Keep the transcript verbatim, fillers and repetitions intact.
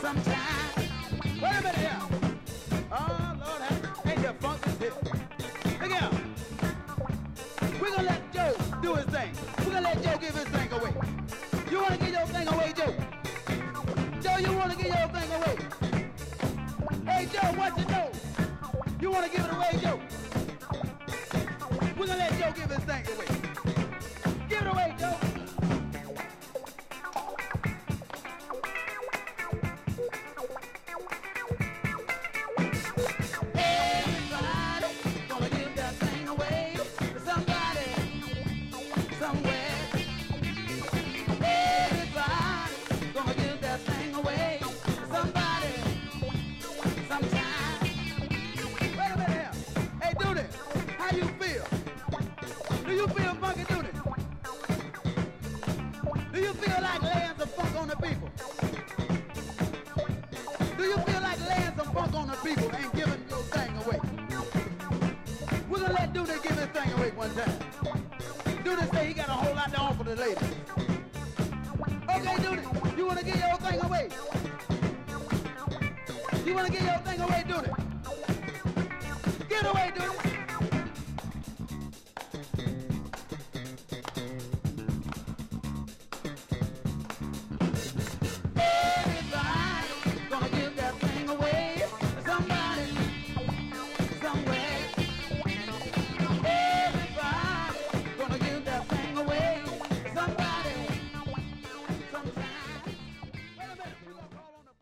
Sometimes. Wait a minute here. Oh, Lord, ain't the funk is here. Look here. We're gonna let Joe do his thing. We're gonna let Joe give his thing away. You wanna give your thing away, Joe? Joe, you wanna give your thing away? Hey, Joe, what you know? You wanna give it away, Joe? We're gonna let Joe give his thing away. Give it away, Joe. People ain't giving your thing away. We're gonna let Duda give his thing away one time. Duda say he got a whole lot to offer the ladies. Okay, Duda, you wanna give your thing away? You wanna give your thing away, Duda? Give it away, Duda.